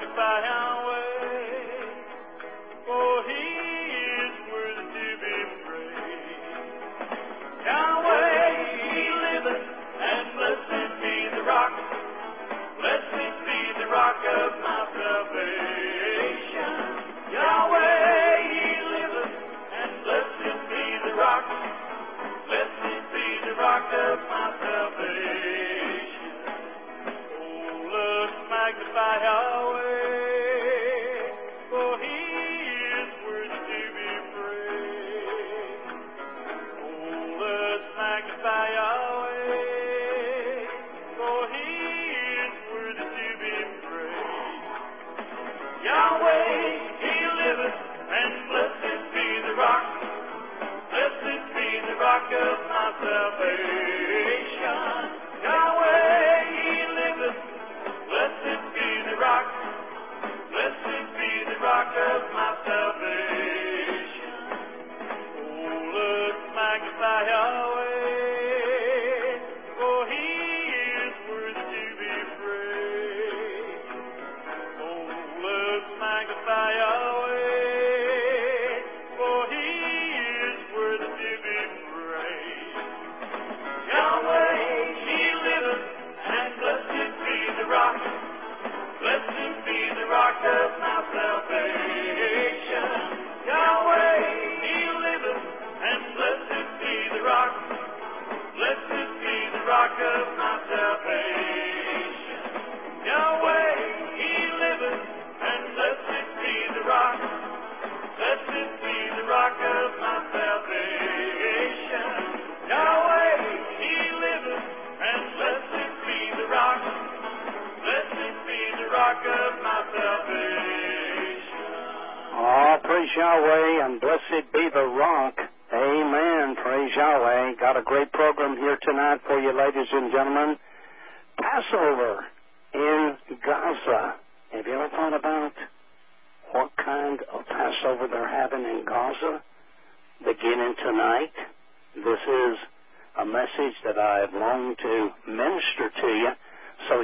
magnify Yahweh, for He is worthy to be praised. Yahweh, He liveth, and blessed be the rock. Blessed be the rock of my salvation. Yahweh, He liveth, and blessed be the rock. Blessed be the rock of my salvation. Oh, let's magnify Yahweh, for He is worthy to be praised. Oh, let's magnify Yahweh, for He is worthy to be praised. Yahweh, He liveth, and blessed be the rock. Blessed be the rock of my salvation. Yahweh, He liveth. Blessed be the rock. Blessed be the rock of my salvation. Oh, let's magnify Yahweh, for He is worthy to be praised. Oh, let's magnify Yahweh, for He is worthy to be praised. Yahweh, He liveth, and blessed be the rock. Blessed be the rock of my salvation. Yahweh, He liveth, and blessed be the rock. Blessed be the rock of my salvation. Yahweh, He liveth, and blessed be the rock. Blessed be the rock of my salvation. Yahweh, He liveth, and blessed be the rock. Blessed be the rock of my salvation. Oh, praise Yahweh, and blessed be the rock. Amen. Praise Yahweh. Got a great program here tonight for you, ladies and gentlemen. Passover in Gaza. Have you ever thought about what kind of Passover they're having in Gaza beginning tonight? This is a message that I've longed to minister to you, so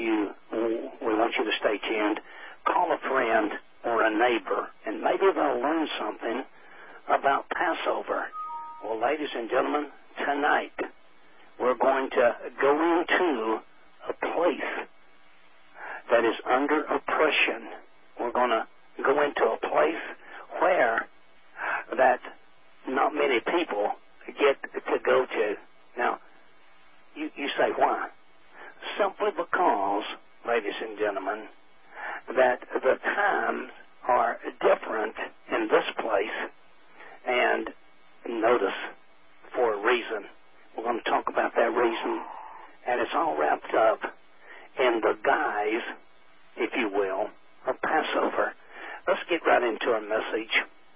we want you to stay tuned. Call a friend or a neighbor, and maybe they'll learn something about Passover. Well, ladies and gentlemen, tonight we're going to go into a place that is under oppression. We're going to go into a place where that not many people get to go to. Now, you say why? Simply because, ladies and gentlemen, that the times are different in this place, and notice, for a reason. We're going to talk about that reason, and it's all wrapped up in the guise, if you will, of Passover. Let's get right into our message.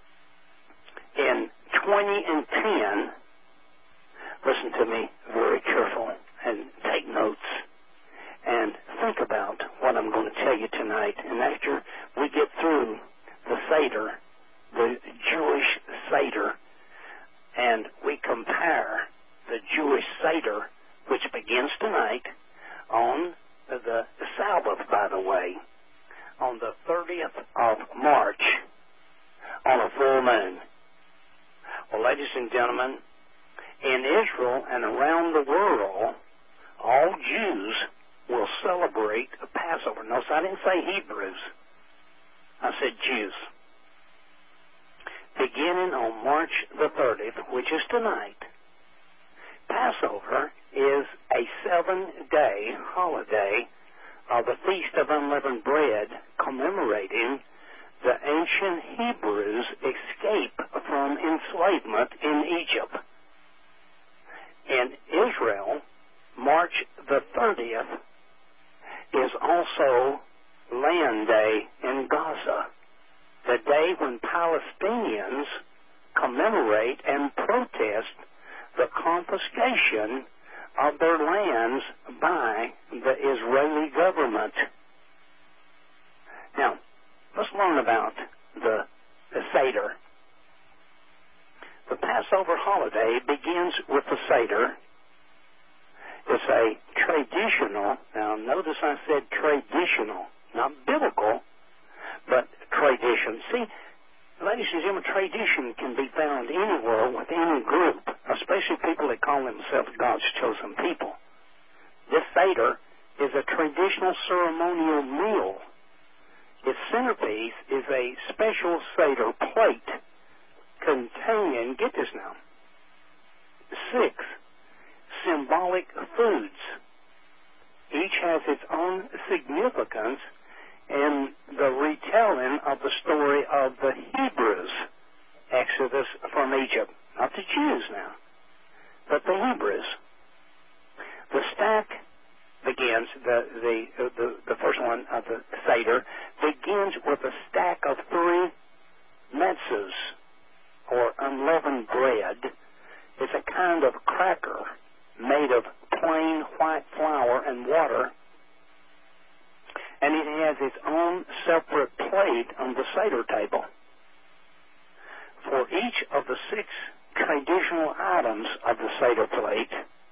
In 2010, listen to me very careful and take notes and think about what I'm going to tell you tonight. And after we get through the Seder, the Jewish Seder, and we compare the Jewish Seder, which begins tonight on the Sabbath, by the way, on the 30th of March, on a full moon. Well, ladies and gentlemen, in Israel and around the world, all Jews will celebrate Passover. Notice I didn't say Hebrews. I said Jews. Beginning on March the 30th, which is tonight, Passover is a 7-day holiday of the Feast of Unleavened Bread, commemorating the ancient Hebrews' escape from enslavement in Egypt. In Israel, March the 30th is also Land Day in Gaza, the day when Palestinians commemorate and protest the confiscation of their lands by the Israeli government. Now, let's learn about the Seder. The Passover holiday begins with the Seder. It's a traditional, now notice I said traditional, not biblical, but tradition. See, ladies and gentlemen, tradition can be found anywhere with any group, especially people that call themselves God's chosen people. This Seder is a traditional ceremonial meal. Its centerpiece is a special Seder plate containing, get this now, 6 symbolic foods. Each has its own significance in the retelling of the story of the Hebrews' exodus from Egypt. Not the Jews now, but the Hebrews. The stack begins, the first one of the Seder, begins with a stack of 3 matzahs, or unleavened bread. It's a kind of cracker made of plain white flour and water, and it has its own separate plate on the Seder table. For each of the 6 traditional items of the Seder plate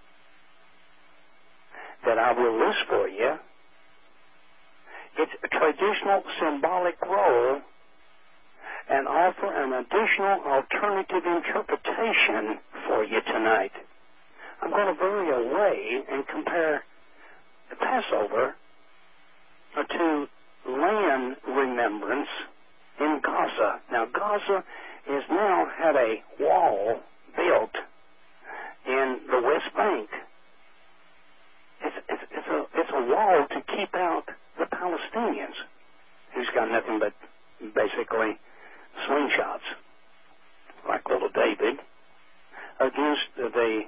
that I will list for you, its traditional symbolic role, and offer an additional alternative interpretation for you tonight. I'm going to vary away and compare the Passover to land remembrance in Gaza. Now, Gaza has now had a wall built in the West Bank. It's a wall to keep out the Palestinians, who's got nothing but basically slingshots, like little David, against the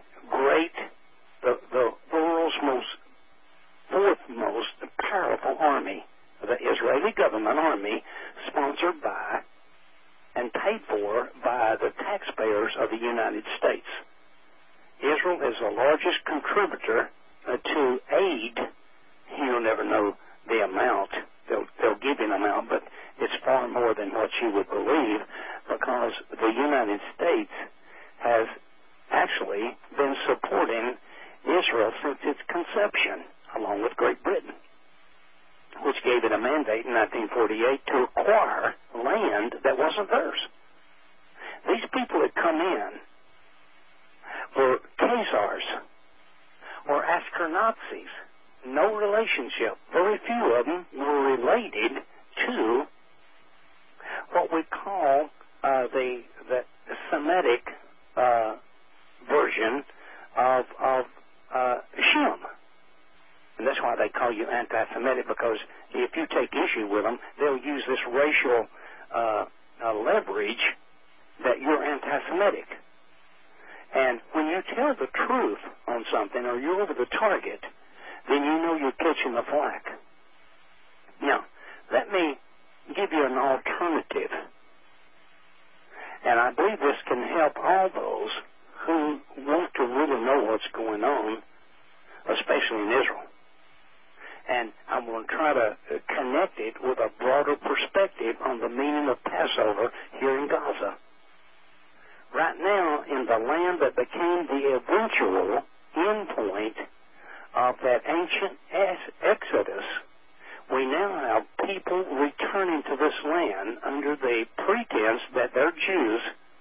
world's fourth most powerful army, the Israeli government army, sponsored by and paid for by the taxpayers of the United States. Israel is the largest contributor to aid. You'll never know the amount. They'll give you an amount, but it's far more than what you would believe, because the United States has actually been supporting Israel since its conception, along with Great Britain, which gave it a mandate in 1948 to acquire land that wasn't theirs. These people that come in were Khazars or Ashkenazis. No relationship. Very few of them were related to what we call the Semitic version of Shem. And that's why they call you anti-Semitic, because if you take issue with them, they'll use this racial leverage that you're anti-Semitic. And when you tell the truth on something, or you're over the target, then you know you're catching the flack. Now, let me give you an alternative. And I believe this can help all those who want to really know what's going on, especially in Israel. And I'm going to try to connect it with a broader perspective on the meaning of Passover here in Gaza. Right now, in the land that became the eventual endpoint of that ancient exodus, we now have people returning to this land under the pretense that they're Jews,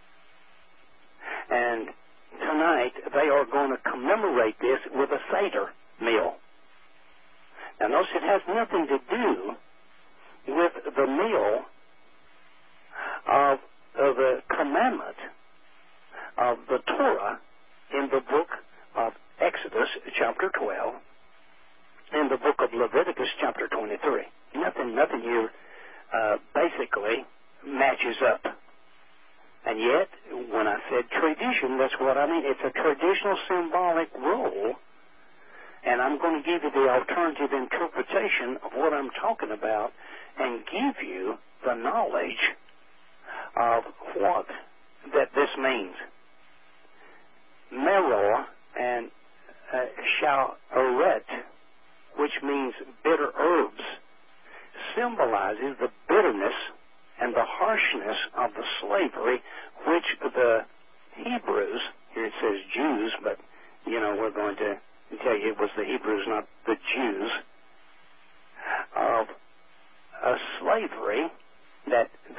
and tonight they are going to commemorate this with a Seder meal. Now notice it has nothing to do with the meal of the commandment of the Torah in the book of Exodus chapter 12, in the book of Leviticus chapter 23. Nothing here basically matches up. And yet, when I said tradition, that's what I mean. It's a traditional symbolic role, and I'm going to give you the alternative interpretation of what I'm talking about and give you the knowledge of what that this means. Meror and Sha'aret, which means bitter herbs, symbolizes the bitterness and the harshness of the slavery which the Hebrews, here it says Jews, but, we're going to tell you it was the Hebrews, not the Jews, of slavery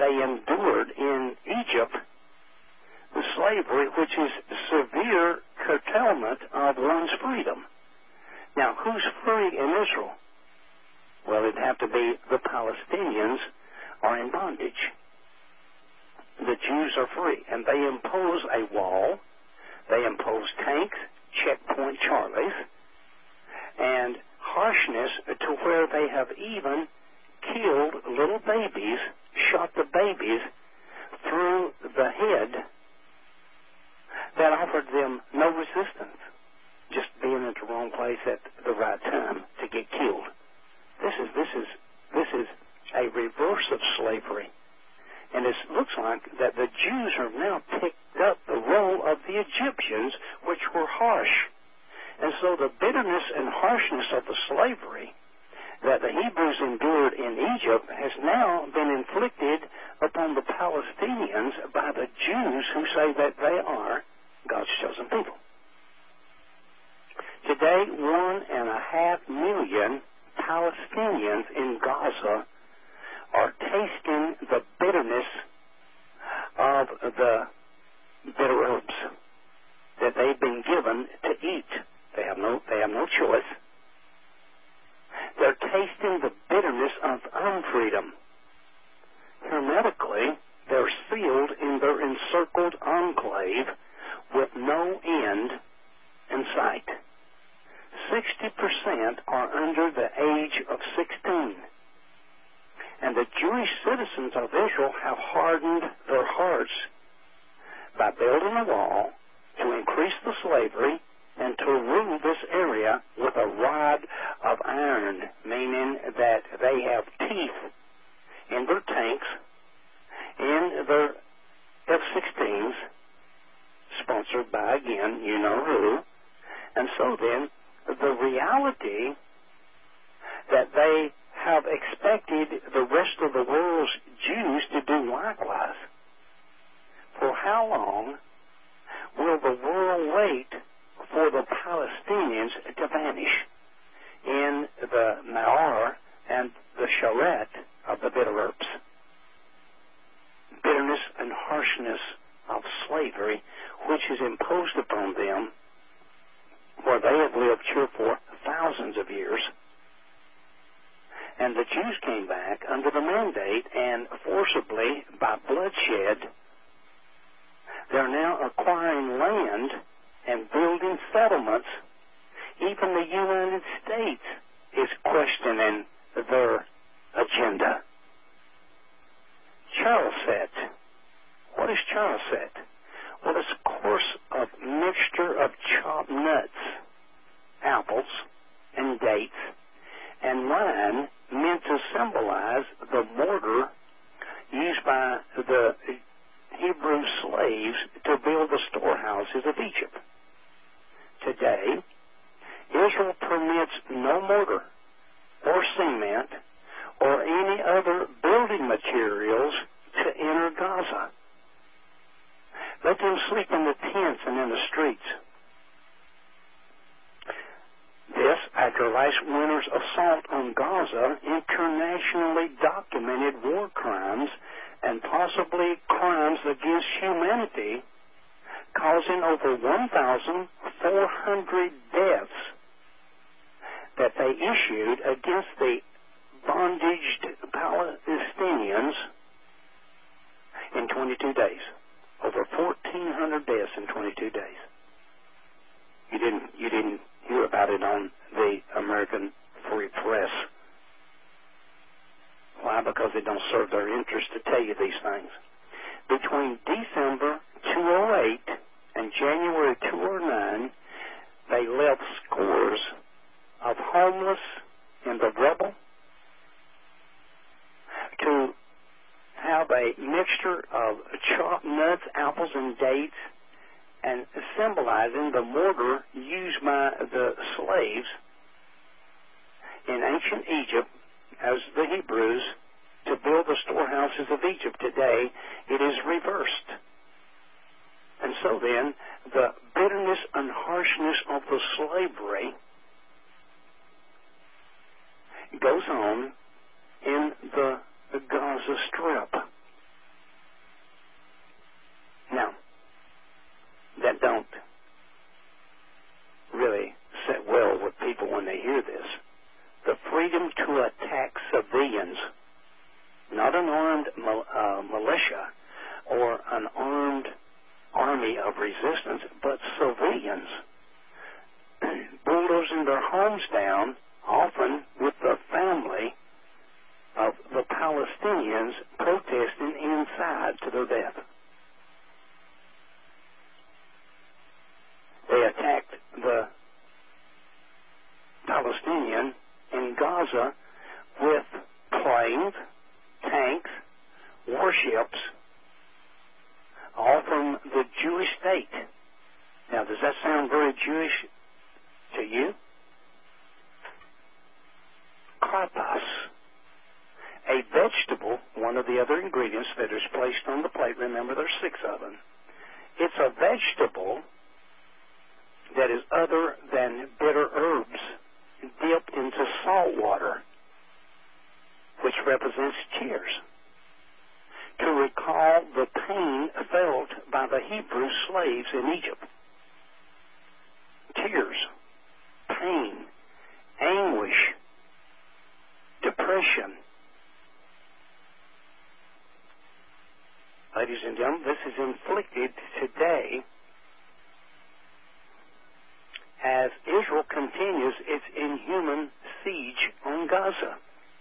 they endured in Egypt, the slavery, which is severe curtailment of one's freedom. Now, who's free in Israel? Well, it'd have to be the Palestinians are in bondage. The Jews are free, and they impose a wall. They impose tanks, checkpoint Charlies, and harshness to where they have even killed little babies, shot the babies through the head that offered them no resistance, just being at the wrong place at the right time to get killed. This is a reverse of slavery. And it looks like that the Jews have now picked up the role of the Egyptians, which were harsh. And so the bitterness and harshness of the slavery that the Hebrews endured in Egypt has now been inflicted upon the Palestinians by the Jews who say that they are God's chosen people. Today, 1.5 million Palestinians in Gaza are tasting the bitterness of the bitter herbs that they've been given to eat. They have no choice. They're tasting the bitterness of unfreedom. Hermetically, they're sealed in their encircled enclave with no end in sight. 60% are under the age of 16. And the Jewish citizens of Israel have hardened their hearts by building a wall to increase the slavery and to rule this area with a rod of iron, meaning that they have teeth in their tanks, in their F-16s, sponsored by, again, you know who. And so then, the reality that they have expected the rest of the world's Jews to do likewise. For how long will the world wait for the Palestinians to vanish in the Ma'ar and the Sharet of the bitter herbs? Bitterness and harshness of slavery, which is imposed upon them, where they have lived here for thousands of years. And the Jews came back under the mandate, and forcibly, by bloodshed, they're now acquiring land and building settlements. Even the United States is questioning their agenda. Charoset. What is charoset? Well, it's a course of mixture of chopped nuts, apples, and dates, and wine meant to symbolize the mortar used by the Hebrew slaves to build the storehouses of Egypt. Today, Israel permits no mortar or cement or any other building materials to enter Gaza. Let them sleep in the tents and in the streets. This, after last winter's assault on Gaza, internationally documented war crimes and possibly crimes against humanity, causing over 1,400 deaths that they issued against the bondaged Palestinians in 22 days. Over 1,400 deaths in 22 days. You didn't hear about it on the American Free Press. Why? Because it don't serve their interest to tell you these things. Between December 2008 and January 2009, they left scores of homeless in the rubble to have a mixture of chopped nuts, apples, and dates, and symbolizing the mortar used by the slaves in ancient Egypt as the Hebrews to build the storehouses of Egypt. Today, it is reversed. And so then, the bitterness and harshness of the slavery goes on in the Gaza Strip. came to attack civilians, not an armed militia or an armed army of resistance, but civilians, bulldozing their homes down, often with the family of the Palestinians protesting inside to their death. They attacked the Palestinian in Gaza with planes, tanks, warships, all from the Jewish state. Now, does that sound very Jewish to you? Karpas, a vegetable, one of the other ingredients that is placed on the plate. Remember, there's 6 of them. It's a vegetable that is other than bitter herbs dipped into salt water, which represents tears, to recall the pain felt by the Hebrew slaves in Egypt. Tears, pain, anguish, depression. Ladies and gentlemen, this is inflicted today as Israel continues its inhuman siege on Gaza,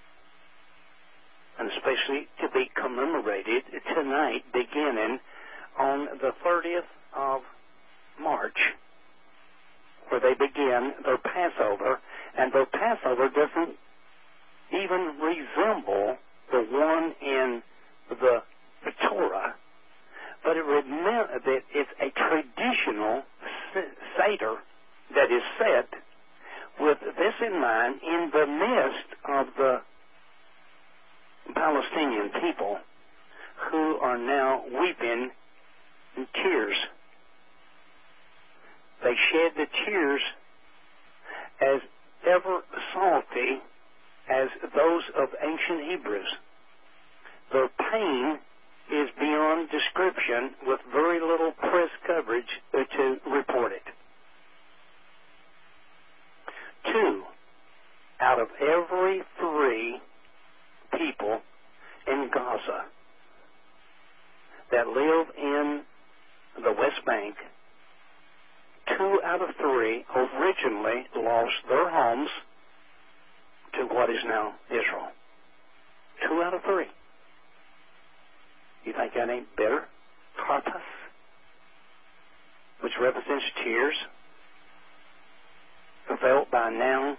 and especially to be commemorated tonight, beginning on the 30th of March, where they begin their Passover, and their Passover doesn't even resemble the one in the Torah, but it's a traditional Seder that is set with this in mind in the midst of the Palestinian people who are now weeping in tears. They shed the tears as ever salty as those of ancient Hebrews. Their pain is beyond description, with very little press coverage to report it. 2 out of every 3 people in Gaza that live in the West Bank, 2 out of 3 originally lost their homes to what is now Israel. 2 out of 3. You think that ain't bitter? Karpas, which represents tears, felt by now.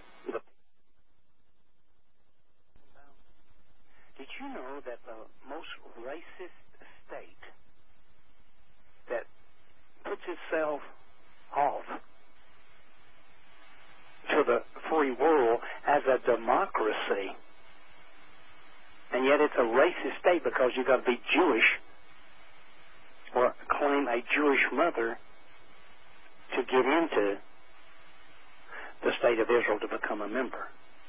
Did you know that the most racist state that puts itself off to the free world as a democracy, and yet it's a racist state because you've got to be Jewish or claim a Jewish mother to get into the state of Israel to become a member?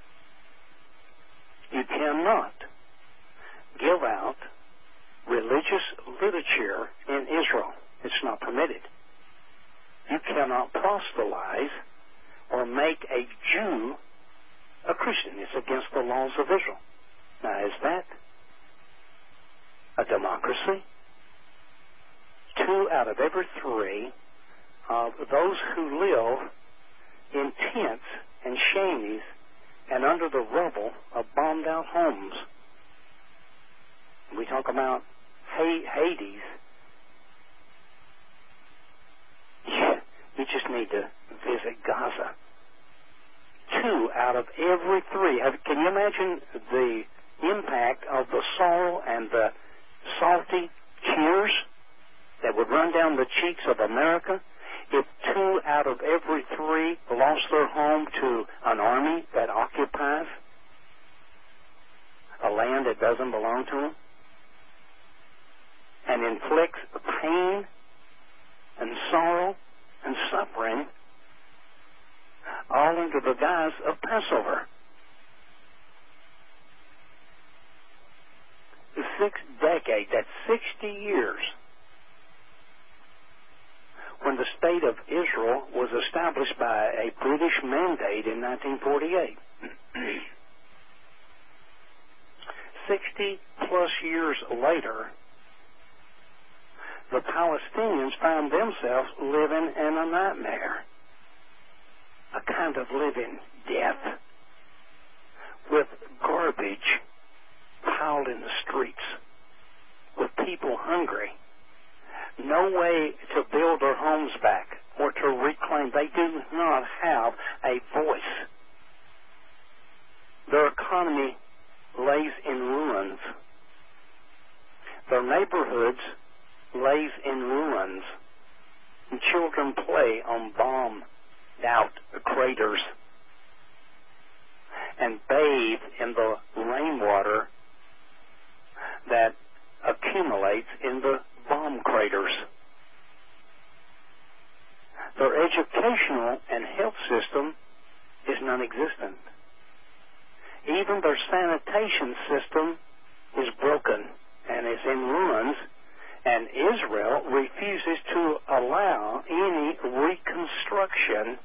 You cannot give out religious literature in Israel. It's not permitted. You cannot proselytize or make a Jew a Christian. It's against the laws of Israel. Now, is that a democracy? 2 out of every 3 of those who live in tents and shanties and under the rubble of bombed out homes. We talk about Hades. Yeah, you just need to visit Gaza. 2 out of every 3. Can you imagine the impact of the sorrow and the salty tears that would run down the cheeks of America if 2 out of every 3 lost their home to an army that occupies a land that doesn't belong to them and inflicts pain and sorrow and suffering all under the guise of Passover? The 6th decade, that's 60 years, when the state of Israel was established by a British mandate in 1948. 60-plus years later, the Palestinians found themselves living in a nightmare, a kind of living death, with garbage piled in the streets, with people hungry, no way to build their homes back or to reclaim. They do not have a voice. Their economy lays in ruins. Their neighborhoods lays in ruins. And children play on bombed-out craters and bathe in the rainwater that accumulates in the bomb craters. Their educational and health system is non-existent. Even their sanitation system is broken and is in ruins, and Israel refuses to allow any reconstruction.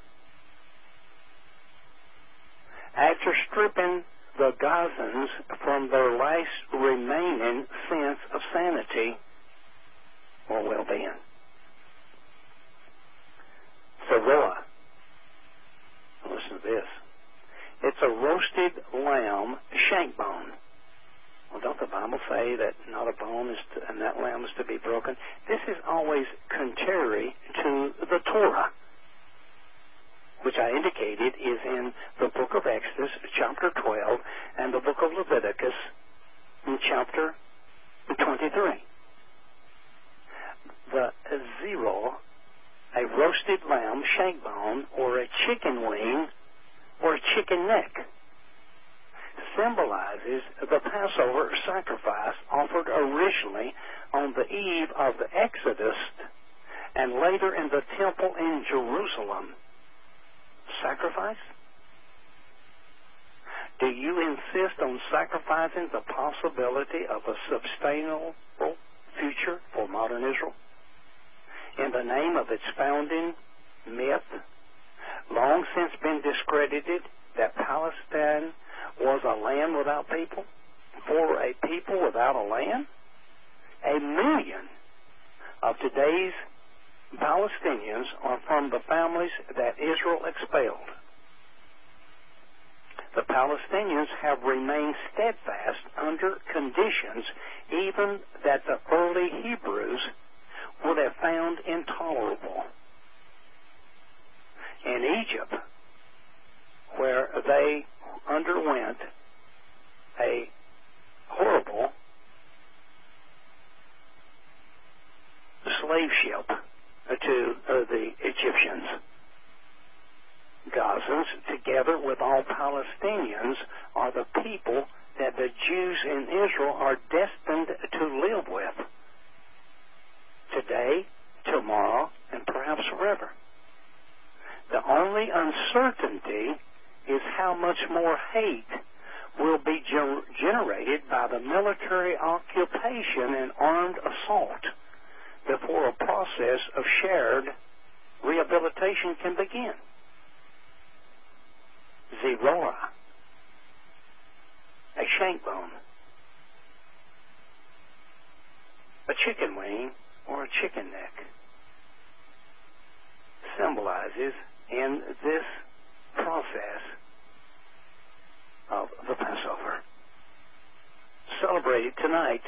After stripping the Gazans from their last remaining sense of sanity or well-being. Zeroah. Listen to this. It's a roasted lamb shank bone. Well, don't the Bible say that not a bone is and that lamb is to be broken? This is always contrary to the Torah, which I indicated is in the book of Exodus, chapter 12, and the book of Leviticus, in chapter 23. The zero, a roasted lamb shank bone, or a chicken wing, or a chicken neck, symbolizes the Passover sacrifice offered originally on the eve of the Exodus and later in the temple in Jerusalem. Sacrifice? Do you insist on sacrificing the possibility of a sustainable future for modern Israel in the name of its founding myth, long since been discredited, that Palestine was a land without people, for a people without a land? 1 million of today's Palestinians are from the families that Israel expelled. The Palestinians have remained steadfast under conditions even that the early Hebrews would have found intolerable. In Egypt, where they underwent a horrible slave ship to the Egyptians. Gazans, together with all Palestinians, are the people that the Jews in Israel are destined to live with today, tomorrow, and perhaps forever. The only uncertainty is how much more hate will be generated by the military occupation and armed assault before a process of shared rehabilitation can begin. Zeroah, a shank bone, a chicken wing, or a chicken neck, symbolizes in this process of the Passover, celebrated tonight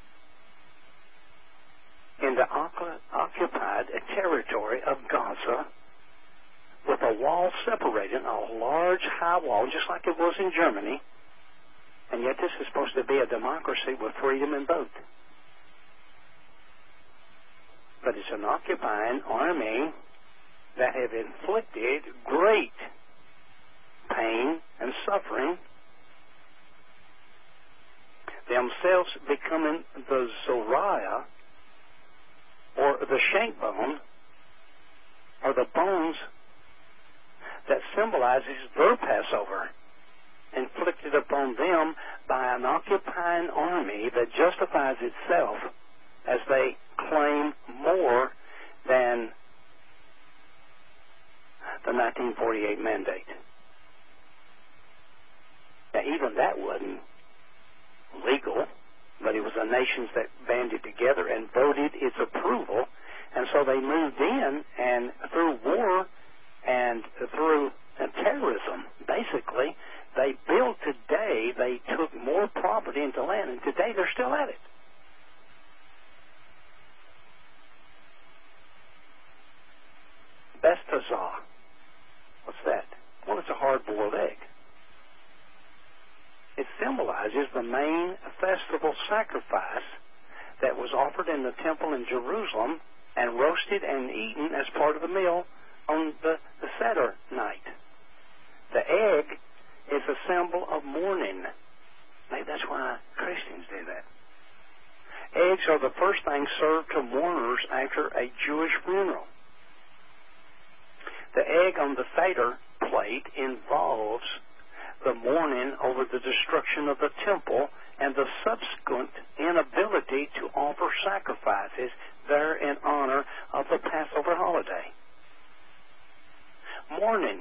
in the occupied territory of Gaza, with a wall separating, a large high wall, just like it was in Germany, and yet this is supposed to be a democracy with freedom and vote. But it's an occupying army that have inflicted great pain and suffering, themselves becoming the Zoriah, or the shank bone, or the bones that symbolizes their Passover, inflicted upon them by an occupying army that justifies itself as they claim more than the 1948 mandate. Now, even that wasn't legal. but it was the nations that banded together and voted its approval. And so they moved in, and through war and through terrorism, basically, they built today, they took more property into land, and today they're still at it. Bestazah. What's that? Well, it's a hard-boiled egg. It symbolizes the main festival sacrifice that was offered in the temple in Jerusalem and roasted and eaten as part of the meal on the Seder night. The egg is a symbol of mourning. Maybe that's why Christians do that. Eggs are the first thing served to mourners after a Jewish funeral. The egg on the Seder plate involves the mourning over the destruction of the temple and the subsequent inability to offer sacrifices there in honor of the Passover holiday. Mourning,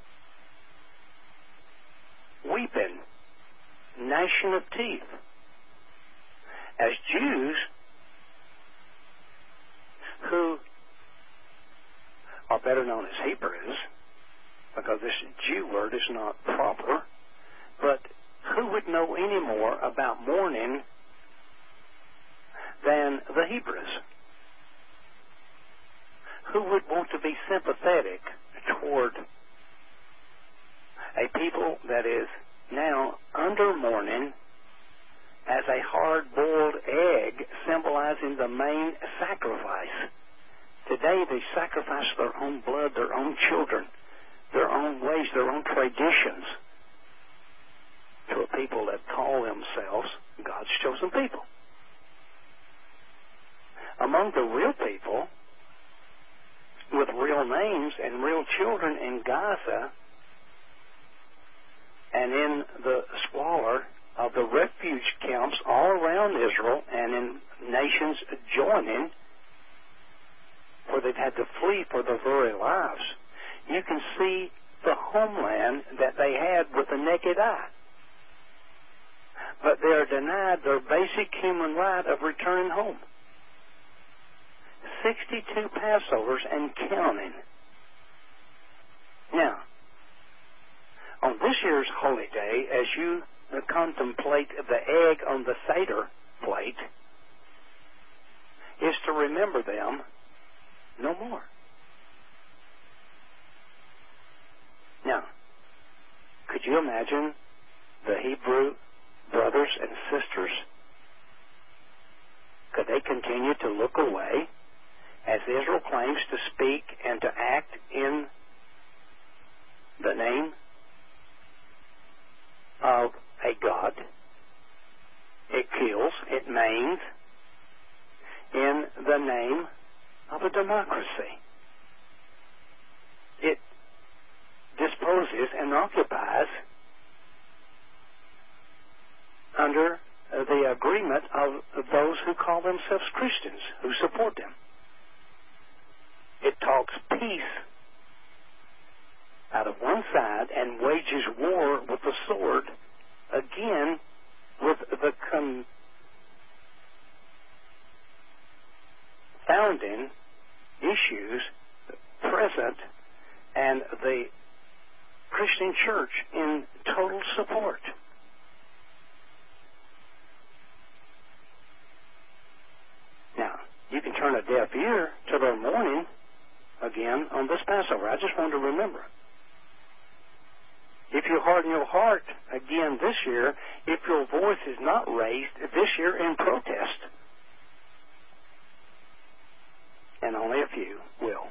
weeping, gnashing of teeth. As Jews who are better known as Hebrews, because this Jew word is not proper, but who would know any more about mourning than the Hebrews? Who would want to be sympathetic toward a people that is now under mourning as a hard-boiled egg symbolizing the main sacrifice? Today they sacrifice their own blood, their own children, their own ways, their own traditions to a people that call themselves God's chosen people. Among the real people with real names and real children in Gaza and in the squalor of the refuge camps all around Israel and in nations joining where they've had to flee for their very lives, you can see the homeland that they had with the naked eye. But they're denied their basic human right of returning home. 62 Passovers and counting. Now, on this year's holy day, as you contemplate the egg on the Seder plate, is to remember them no more. Now, could you imagine the Hebrew brothers and sisters? Could they continue to look away as Israel claims to speak and to act in the name of a God? It kills, it maims, in the name of a democracy. It disposes and occupies under the agreement of those who call themselves Christians, who support them. It talks peace out of one side and wages war with the sword, again, with the confounding issues present and the Christian church in total support. Now, you can turn a deaf ear to their mourning again on this Passover. I just want to remember. If you harden your heart again this year, if your voice is not raised this year in protest, and only a few will,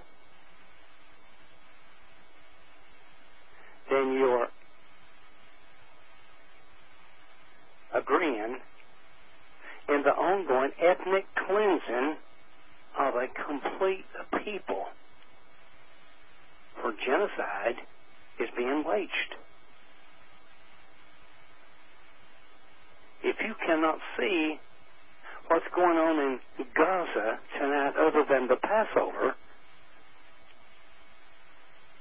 then you're agreeing in the ongoing ethnic cleansing of a complete people, for genocide is being waged. If you cannot see what's going on in Gaza tonight other than the Passover,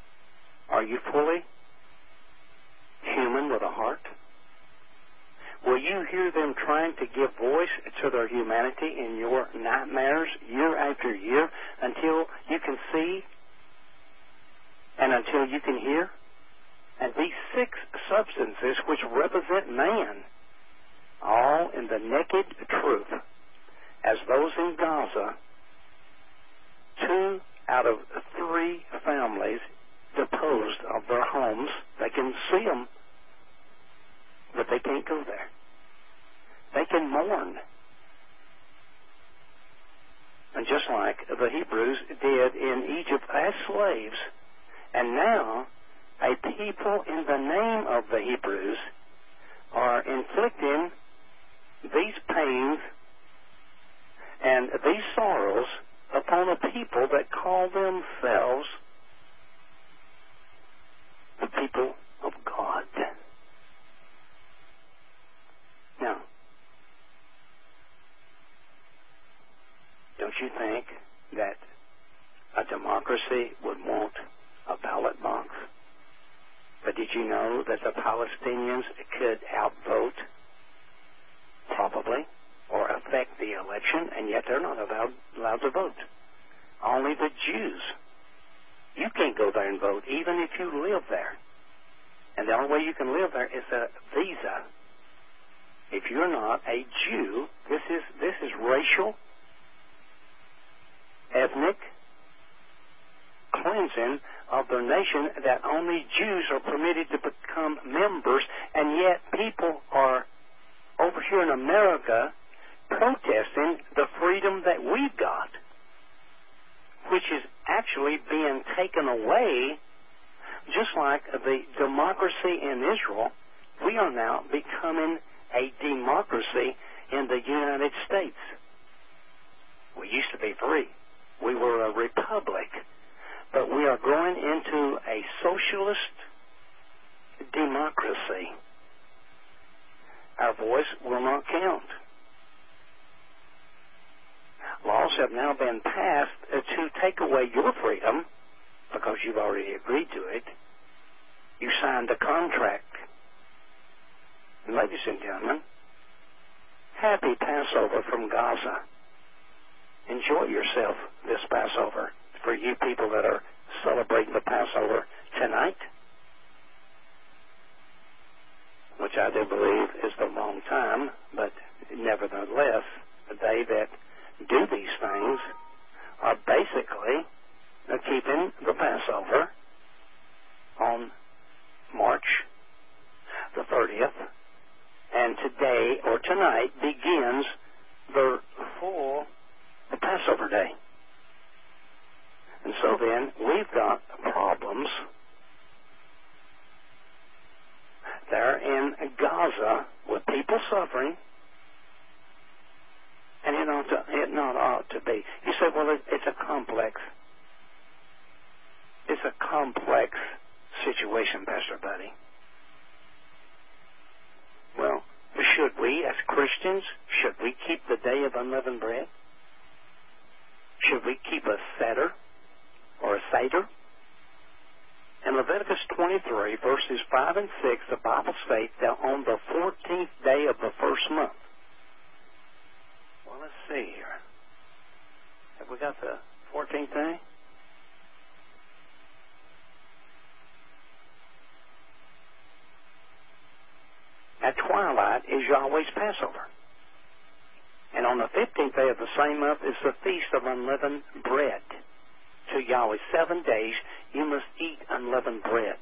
are you fully human with a heart? Will Will you hear them trying to give voice to their humanity in your nightmares year after year until you can see and until you can hear? And these 6 substances which represent man, all in the naked truth, as those in Gaza, 2 out of 3 families deposed of their homes. They can see them, but they can't go there. They can mourn. And just like the Hebrews did in Egypt as slaves, and now a people in the name of the Hebrews are inflicting these pains and these sorrows upon a people that call themselves the people of God. Now, don't you think that a democracy would want a ballot box? But did you know that the Palestinians could outvote, probably, or affect the election, and yet they're not allowed to vote? Only the Jews. You can't go there and vote, even if you live there. And the only way you can live there is a visa. If you're not a Jew, this is racial, ethnic cleansing of their nation, that only Jews are permitted to become members, and yet people are over here in America protesting the freedom that we've got, which is actually being taken away. Just like the democracy in Israel, we are now becoming a democracy in the United States. We used to be free. We were a republic. But we are going into a socialist democracy. Our voice will not count. Laws have now been passed to take away your freedom because you've already agreed to it. You signed a contract. Ladies and gentlemen, happy Passover from Gaza. Enjoy yourself this Passover. For you people that are celebrating the Passover tonight, which I do believe is the wrong time, but nevertheless, they that do these things are basically keeping the Passover on March the 30th, and today or tonight begins the full Passover day. And so then, we've got problems there in Gaza with people suffering, and it not ought to be. You say, well, it's a complex situation, Pastor Buddy. Well, should we, as Christians, should we keep the day of unleavened bread? Should we keep a Seder or a Seder? In Leviticus 23, verses 5 and 6, the Bible states that on the 14th day of the first month. Well, let's see here. Have we got the 14th day? At twilight is Yahweh's Passover. And on the 15th day of the same month is the Feast of Unleavened Bread. To Yahweh, 7 days you must eat unleavened bread.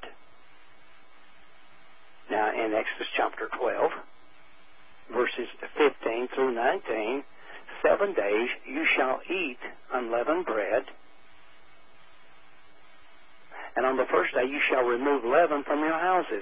Now in Exodus chapter 12, verses 15 through 19, 7 days you shall eat unleavened bread, and on the first day you shall remove leaven from your houses.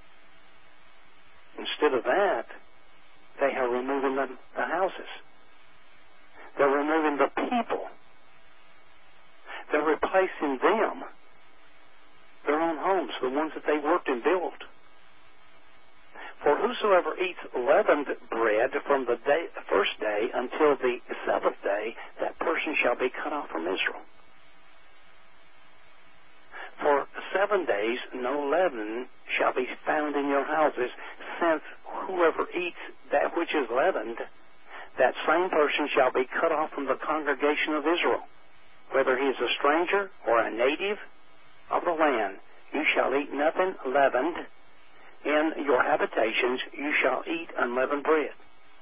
Instead of that, they are removing the houses. They're removing the people. They're replacing them, their own homes, the ones that they worked and built. For whosoever eats leavened bread from the first day until the 7th day, that person shall be cut off from Israel. For 7 days no leaven shall be found in your houses, since whoever whosoever eats that which is leavened, that same person shall be cut off from the congregation of Israel. Whether he is a stranger or a native of the land, you shall eat nothing leavened. In your habitations you shall eat unleavened bread.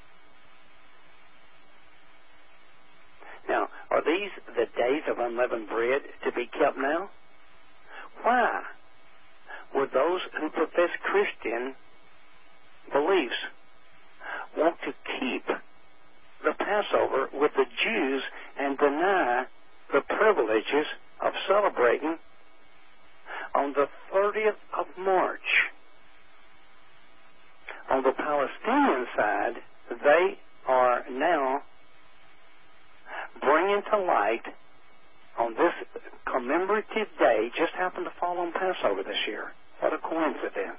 Now, are these the days of unleavened bread to be kept now? Why would those who profess Christian beliefs want to keep the Passover with the Jews and deny the privileges of celebrating on the 30th of March? On the Palestinian side, they are now bringing to light on this commemorative day, just happened to fall on Passover this year. What a coincidence.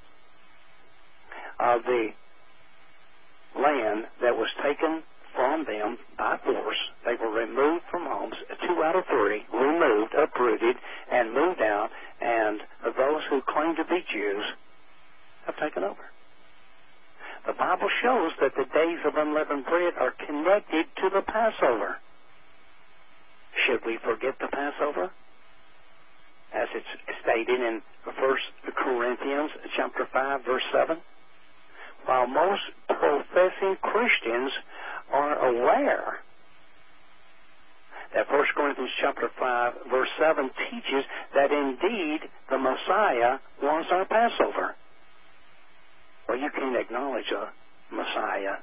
Of the land that was taken from them by force. They were removed from homes, 2 out of 3, removed, uprooted, and moved out, and those who claim to be Jews have taken over. The Bible shows that the days of unleavened bread are connected to the Passover. Should we forget the Passover? As it's stated in 1 Corinthians chapter 5, verse 7. While most professing Christians are aware that 1 Corinthians chapter 5, verse 7 teaches that indeed the Messiah was our Passover. Well, you can't acknowledge a Messiah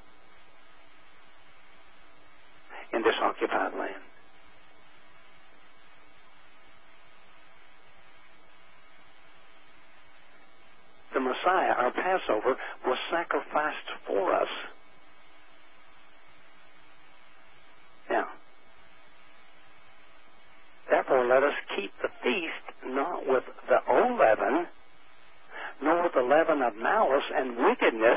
in this occupied land. The Messiah, our Passover, was sacrificed for us. Now, therefore, let us keep the feast not with the old leaven, nor with the leaven of malice and wickedness,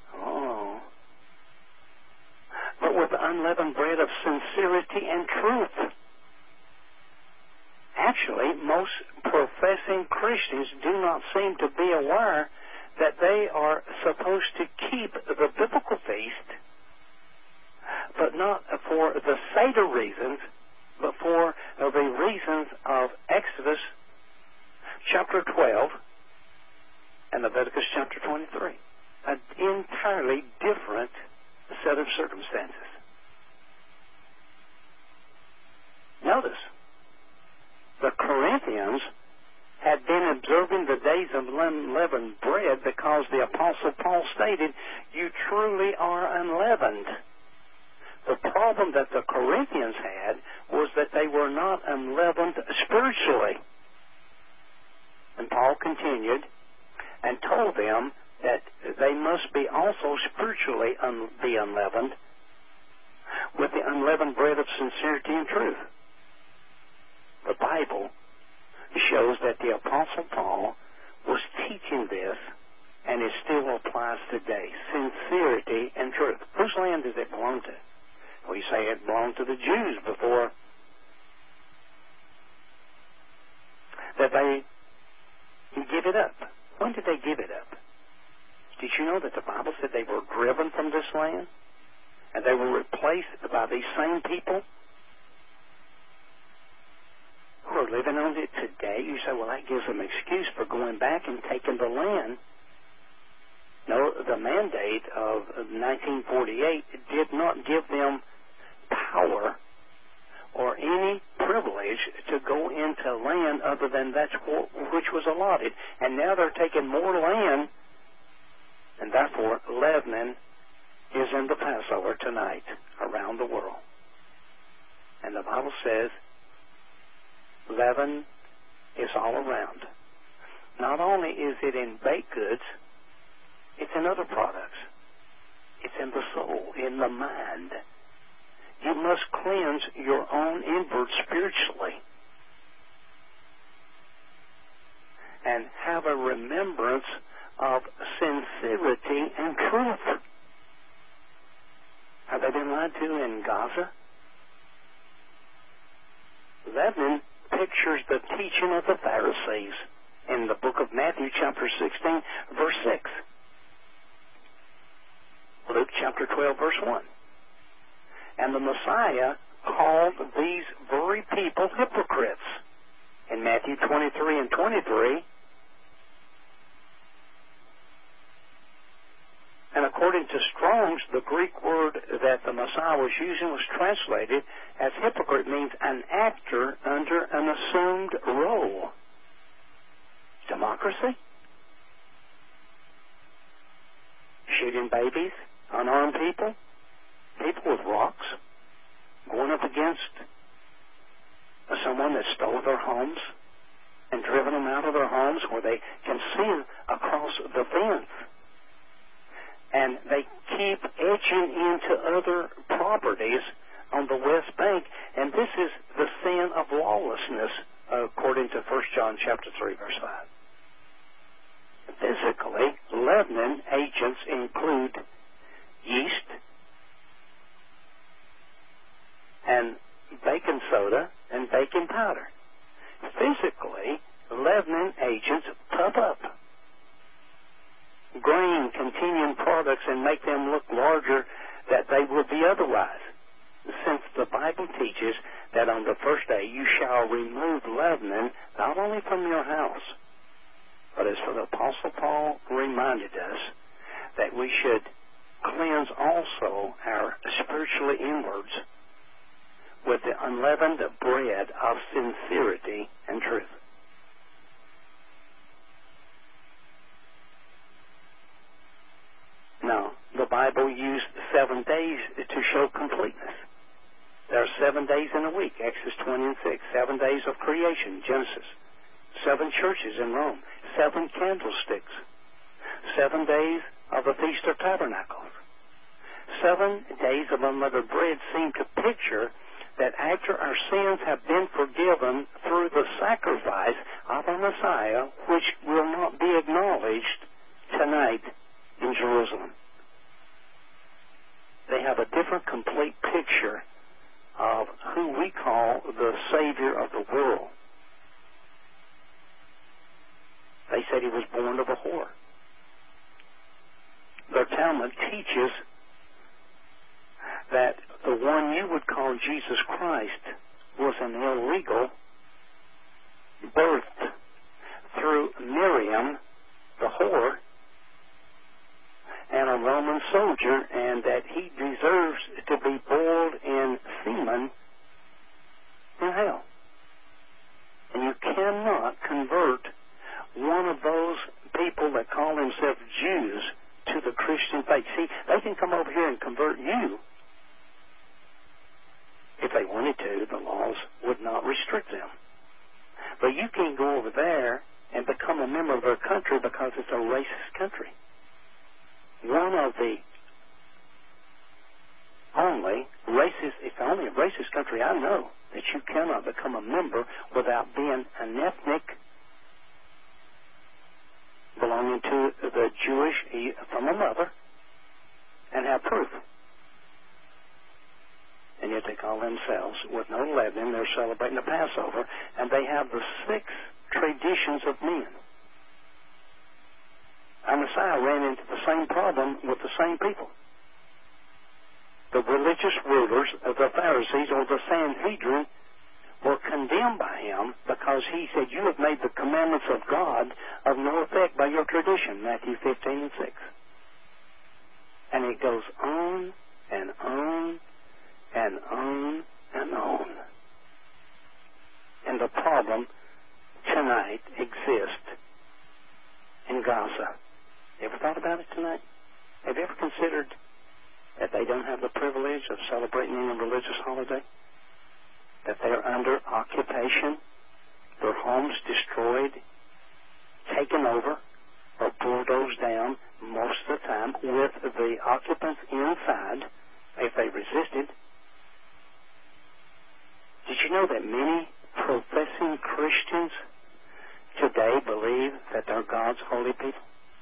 but with the unleavened bread of sincerity and truth. Actually, most professing Christians do not seem to be aware that they are supposed to keep the biblical feast, but not for the Seder reasons, but for the reasons of Exodus chapter 12 and Leviticus chapter 23. An entirely different set of circumstances. Notice, the Corinthians had been observing the days of unleavened bread because the Apostle Paul stated, you truly are unleavened. The problem that the Corinthians had was that they were not unleavened spiritually. And Paul continued and told them that they must be also spiritually be unleavened with the unleavened bread of sincerity and truth. The Bible shows that the Apostle Paul was teaching this, and it still applies today. Sincerity and truth. Whose land does it belong to? We say it belonged to the Jews before that they give it up. When did they give it up? Did you know that the Bible said they were driven from this land? And they were replaced by these same people who are living on it today? You say, well, that gives them an excuse for going back and taking the land. No, the mandate of 1948 did not give them power or any privilege to go into land other than that which was allotted. And now they're taking more land, and therefore leavening is in the Passover tonight around the world. And the Bible says leaven is all around. Not only is it in baked goods, it's in other products. It's in the soul, in the mind. You must cleanse your own inward spiritually and have a remembrance of sincerity and truth. Have they been lied to in Gaza? Leaven pictures the teaching of the Pharisees in the book of Matthew chapter 16, verse 6. 12, verse 1. And the Messiah called these very people hypocrites. In Matthew 23 and 23, and according to Strong's, the Greek word that the Messiah was using was translated as hypocrite, means an actor under an assumed role. Democracy? Shooting babies, unarmed people, people with rocks, going up against someone that stole their homes and driven them out of their homes where they can see across the fence. And they keep edging into other properties on the West Bank. And this is the sin of lawlessness, according to 1 John chapter 3, verse 5. Physically, leavening agents include yeast and baking soda and baking powder. Physically, leavening agents puff up grain containing products and make them look larger than they would be otherwise. Since the Bible teaches that on the first day you shall remove leavening not only from your house, but as for the Apostle Paul reminded us, that we should cleanse also our spiritually inwards with the unleavened bread of sincerity and truth. Now, the Bible used 7 days to show completeness. There are 7 days in a week, Exodus 20 and 6. 7 days of creation, Genesis. 7 churches in Rome. 7 candlesticks. 7 days of the Feast of Tabernacles. 7 days of unleavened bread seem to picture that after our sins have been forgiven through the sacrifice of our Messiah, which will not be acknowledged tonight in Jerusalem. They have a different, complete picture of who we call the Savior of the world. They said he was born of a whore. Their Talmud teaches that the one you would call Jesus Christ was an illegal, birthed through Miriam, the whore, and a Roman soldier, and that he deserves to be boiled in semen in hell. And you cannot convert one of those people that call themselves Jews to the Christian faith. See, they can come over here and convert you. If they wanted to, the laws would not restrict them. But you can't go over there and become a member of their country because it's a racist country. One of the only racist, it's the only racist country I know that you cannot become a member without being an ethnic belonging to the Jewish from a mother and have proof. And yet they call themselves, with no leavening, they're celebrating the Passover, and they have the 6 traditions of men. Our Messiah ran into the same problem with the same people. The religious rulers of the Pharisees, or the Sanhedrin, were condemned by him because he said, you have made the commandments of God of no effect by your tradition, Matthew 15 and 6. And it goes on and on and on and on. And the problem tonight exists in Gaza. You ever thought about it tonight? Have you ever considered that they don't have the privilege of celebrating any religious holiday? That they're under occupation, their homes destroyed, taken over, or bulldozed down most of the time with the occupants inside if they resisted. Did you know that many professing Christians today believe that they're God's holy people?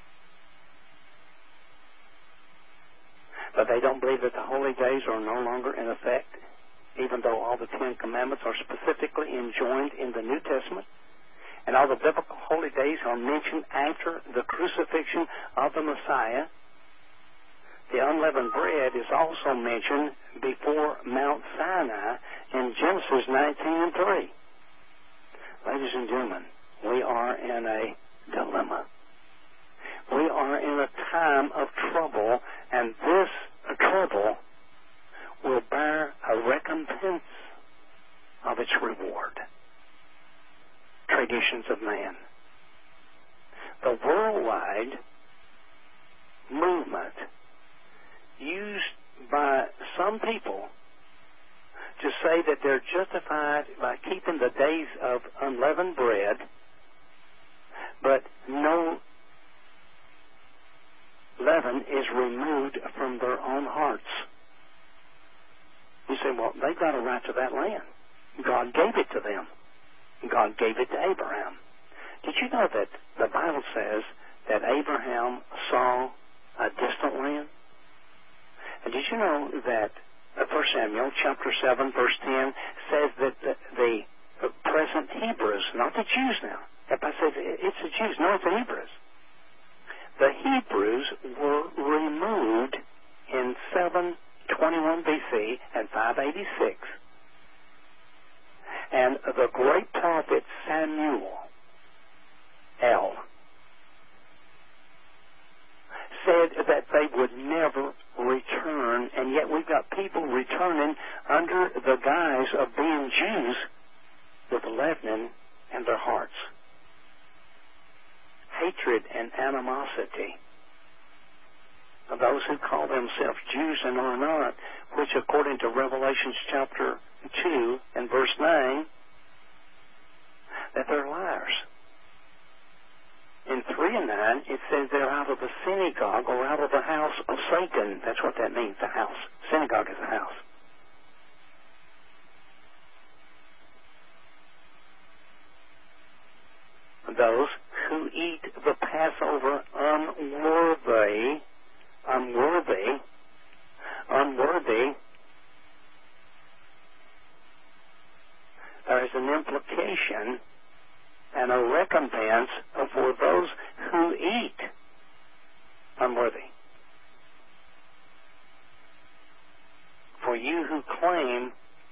But they don't believe that the holy days are no longer in effect, even though all the 10 Commandments are specifically enjoined in the New Testament, and all the biblical holy days are mentioned after the crucifixion of the Messiah. The unleavened bread is also mentioned before Mount Sinai in Genesis 19:3. Ladies and gentlemen, we are in a dilemma. We are in a time of trouble, and this trouble will bear a recompense of its reward. Traditions of man. The worldwide movement used by some people to say that they're justified by keeping the days of unleavened bread, but no leaven is removed from their own hearts. You say, well, they've got a right to that land. God gave it to them. God gave it to Abraham. Did you know that the Bible says that Abraham saw a distant land? And did you know that 1 Samuel chapter 7 verse 10 says that the present Hebrews, not the Jews now. Everybody says it's the Jews. No, it's the Hebrews. The Hebrews were removed in 721 BC and 586. And the great prophet Samuel said that they would never return, and yet we've got people returning under the guise of being Jews with leaven in their hearts. Hatred and animosity of those who call themselves Jews and are not, which according to Revelation chapter 2 and verse 9, that they're liars. In 3 and 9, it says they're out of the synagogue or out of the house of Satan. That's what that means, the house. Synagogue is a house. Those who eat the Passover unworthy, there is an implication and a recompense for those who eat unworthy. For you who claim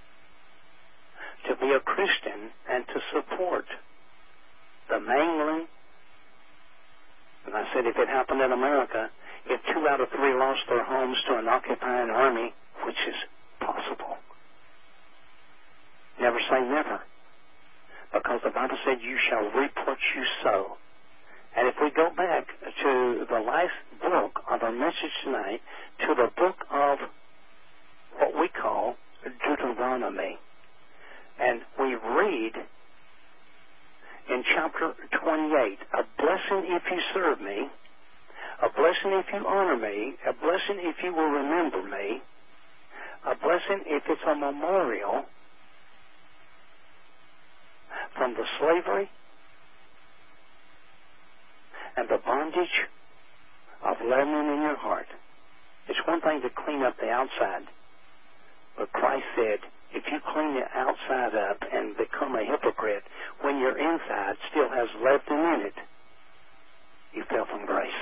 to be a Christian and to support the mangling, and I said if it happened in America, if 2 out of 3 lost their homes to an occupying army, which is possible, never say never. Because the Bible said, you shall reap what you sow. And if we go back to the last book of our message tonight, to the book of what we call Deuteronomy, and we read in chapter 28, a blessing if you serve me, a blessing if you honor me, a blessing if you will remember me, a blessing if it's a memorial from the slavery and the bondage of leaven in your heart. It's one thing to clean up the outside, but Christ said, if you clean the outside up and become a hypocrite, when your inside still has leaven in it, you fell from grace.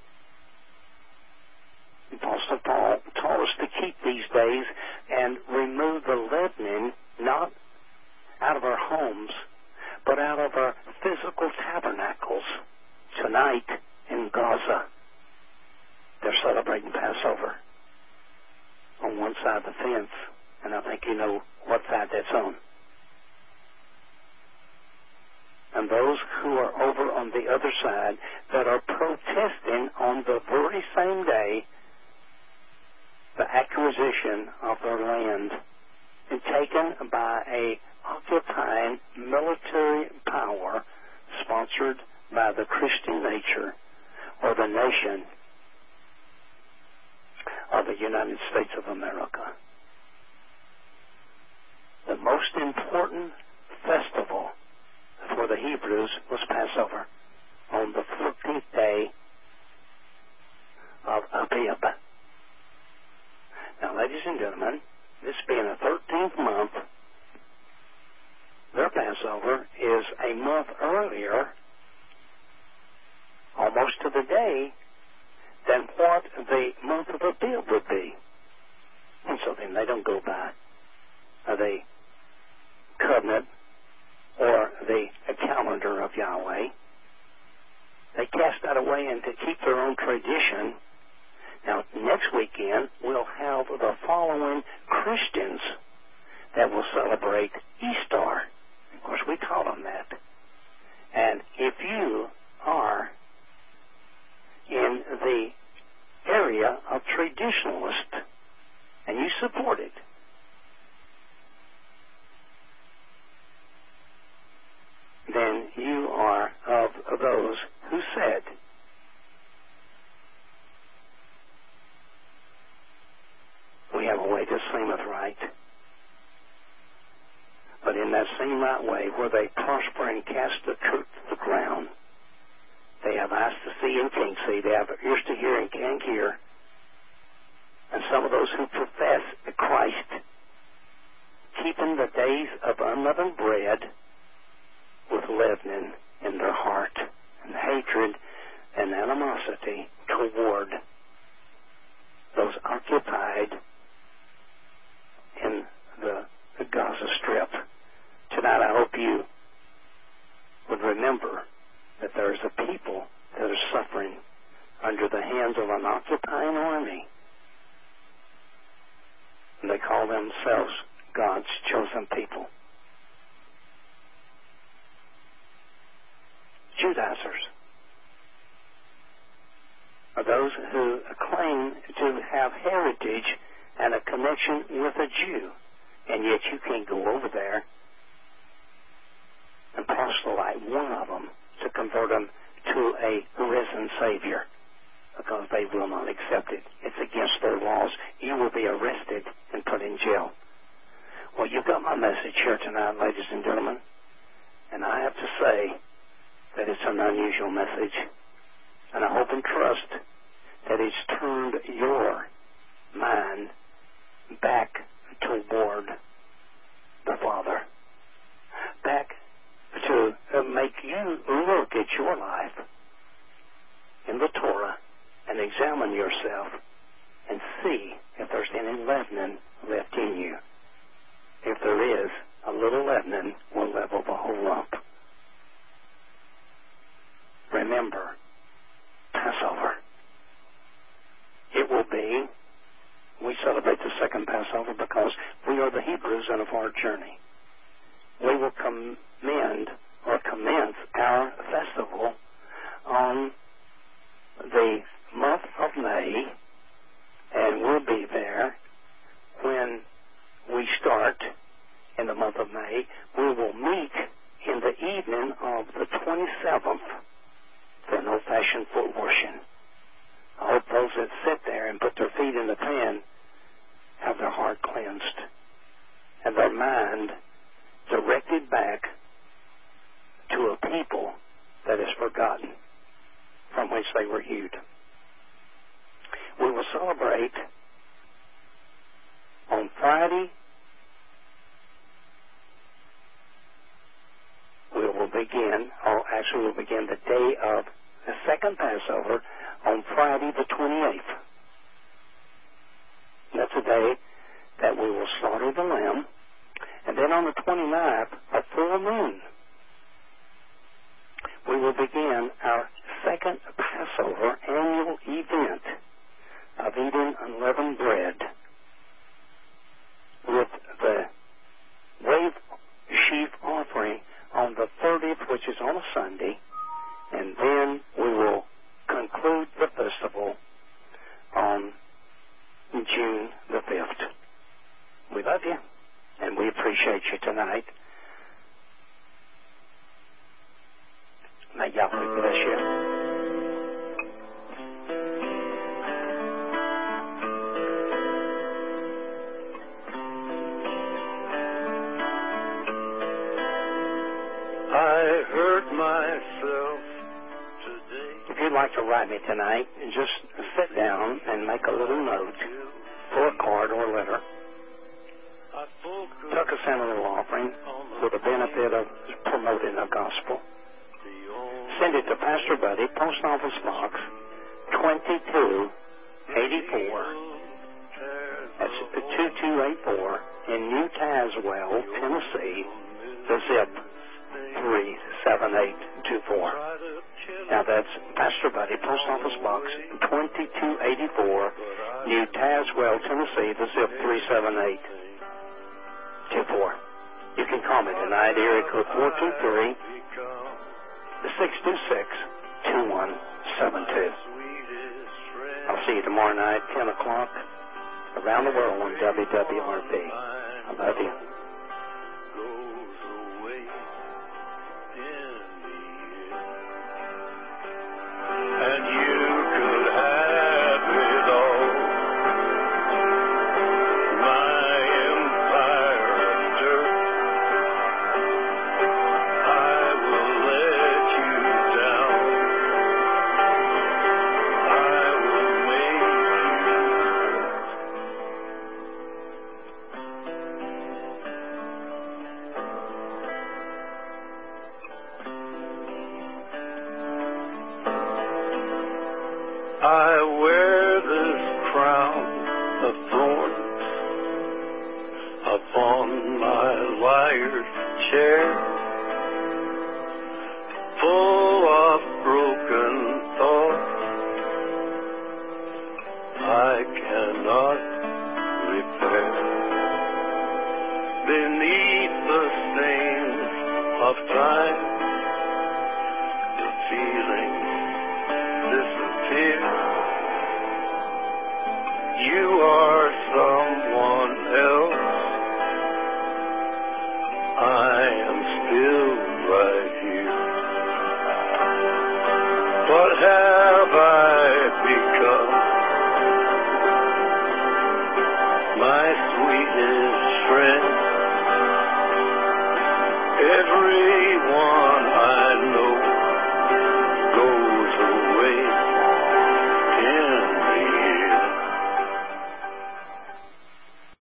Apostle Paul taught us to keep these days and remove the leavening, not out of our homes, but out of our physical tabernacles. Tonight in Gaza, they're celebrating Passover on one side of the fence, and I think you know what side that's on. And those who are over on the other side that are protesting on the very same day the acquisition of their land and taken by a occupying military power sponsored by the Christian nature or the nation of the United States of America. The most important festival for the Hebrews was Passover on the 14th day of Abib. Now, ladies and gentlemen, this being the 13th month, their Passover is a month earlier, almost to the day, than what the month of Abib would be. And so then they don't go by the covenant or the calendar of Yahweh. They cast that away and to keep their own tradition. Now, next weekend, we'll have the following Christians that will celebrate Easter. Of course, we call them that. And if you are in the area of traditionalist and you support it, then you are of those who said, we have a way that seemeth right. But in that same right way, where they prosper and cast the truth to the ground, they have eyes to see and can't see. They have ears to hear and can't hear. And some of those who profess Christ, keeping the days of unleavened bread with leavening in their heart and hatred and animosity toward those occupied in the Gaza Strip. Tonight I hope you would remember that there is a people that are suffering under the hands of an occupying army. And they call themselves God's chosen people. Judaizers are those who claim to have heritage and a connection with a Jew, and yet you can't go over there and proselyte one of them to convert them to a risen Savior, because they will not accept it. It's against their laws. You will be arrested and put in jail. Well, you've got my message here tonight, ladies and gentlemen, and I have to say that it's an unusual message, and I hope and trust that it's turned your mind back toward the Father, back to make you look at your life in the Torah and examine yourself and see if there's any leavening left in you. If there is, a little leavening will level the whole lump. Remember, Passover. It will be, we celebrate the second Passover because we are the Hebrews in a far journey. We will commence our festival on the month of May, and we'll be there when we start in the month of May. We will meet in the evening of the 27th for an old-fashioned foot washing. I hope those that sit there and put their feet in the pan have their heart cleansed and their mind directed back to a people that is forgotten, from which they were hewed. We will celebrate on Friday. We'll begin the day of the second Passover on Friday the 28th. That's the day that we will slaughter the lamb. And then on the 29th, a full moon, we will begin our second Passover annual event of eating unleavened bread with the wave sheaf offering on the 30th, which is on a Sunday, and then we will conclude the festival on June the 5th. We love you, and we appreciate you tonight. May Yahweh bless you. I hurt myself today. If you'd like to write me tonight, just sit down and make a little note for a card or a letter. Tuck us in a little offering for the benefit of promoting the gospel. Send it to Pastor Buddy, Post Office Box 2284. That's 2284 in New Tazewell, Tennessee. The zip 37824. Now that's Pastor Buddy, Post Office Box 2284, New Tazewell, Tennessee. The zip 37824. You can call me tonight, area code 423-626-2172. I'll see you tomorrow night, 10 o'clock, around the world on WWRB. I love you. And you could have it all, my empire of dirt. I will let you down. I will make I wear this crown of thorns upon my lyre chair.